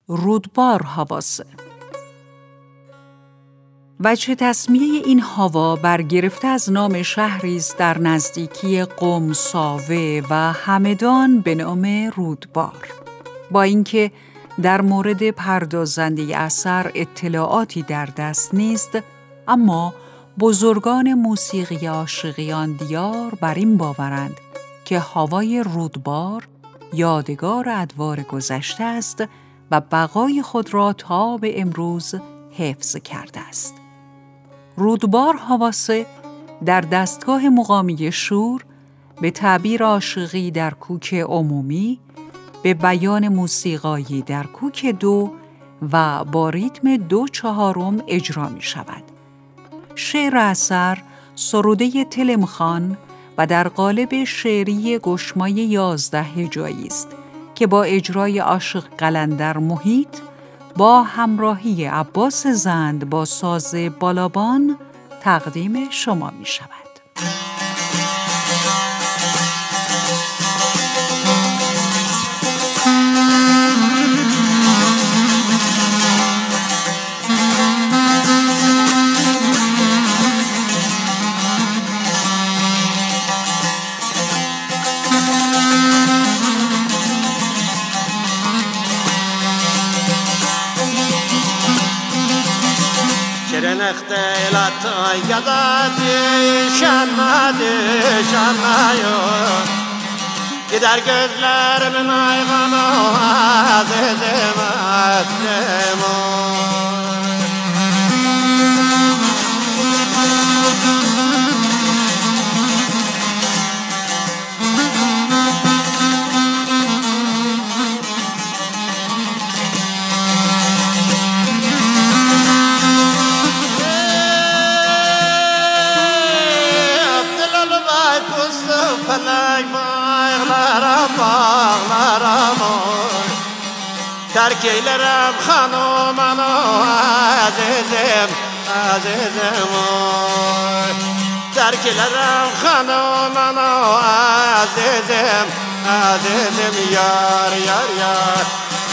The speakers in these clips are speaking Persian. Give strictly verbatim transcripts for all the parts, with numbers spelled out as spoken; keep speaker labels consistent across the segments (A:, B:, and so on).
A: رودبار حواسه. وجه تسمیه این هوا برگرفته از نام شهری است در نزدیکی قم، ساوه و همدان به نام رودبار. با اینکه در مورد پردازنده اثر اطلاعاتی در دست نیست، اما بزرگان موسیقی عاشقیان دیار بر این باورند که هوای رودبار یادگار ادوار گذشته است و بقای خود را تا به امروز حفظ کرده است. رودبار حواسه در دستگاه مقامی شور به تعبیر عاشقی در کوک عمومی، به بیان موسیقایی در کوک دو و با ریتم دو چهارم اجرا می شود. شعر اثر سروده تلمخان و در قالب شعری گشمای یازده هجایی است که با اجرای عاشق قلندر محیط با همراهی عباس زند با ساز بالابان تقدیم شما می شود.
B: اختیلات یادی شنمده شنمایو که در gözlerim ayğam azizim azizim felek bağlarım bağlarım terk eylerim hanımını azizim azizim terk eylerim hanımını azizim azizim yar yar yar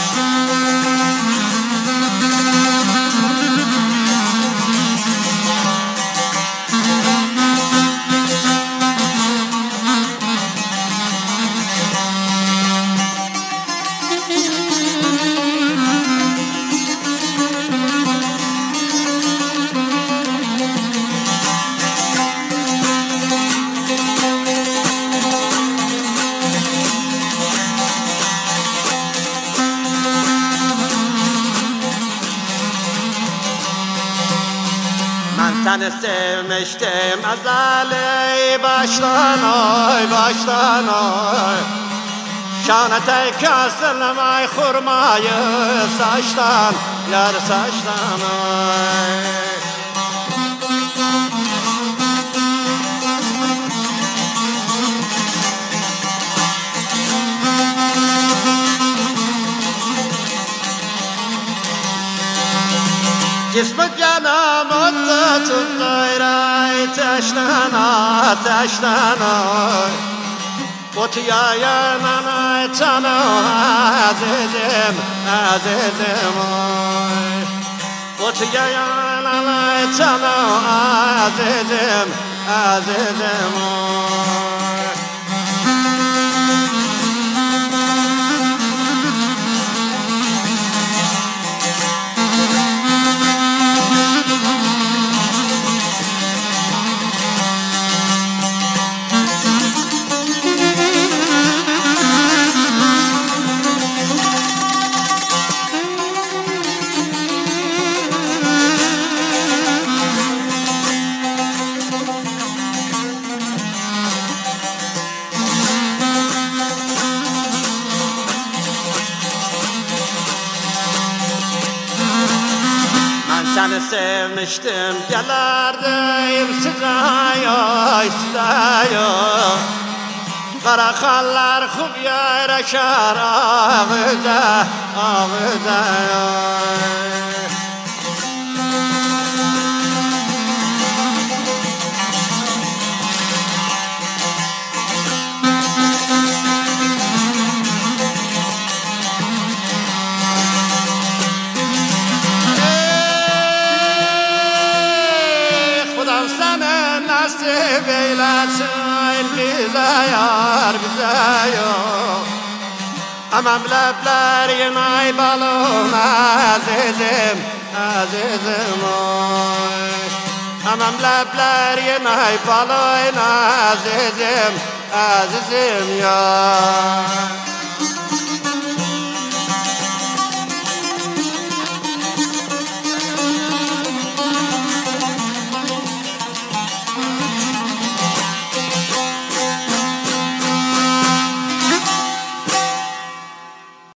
B: Seni sevmiştim azali baştan oy baştan oy Şan etek asılım ay hurmayı saçtan yar saçtan oy Cismi canım tut dayray taştan ateşten oy Botuya yanana canı azizim azizim oy Botuya yanana canı azizim azizim oy Seni sevmiştim gelerdim size yoy size yoy Karakallar hub yayraşar ağıza ağıza yoy beylesin bize yar bize yok. Aman leblerin ay balım azizim azizim oy. Aman leblerin ay balım azizim azizim ya.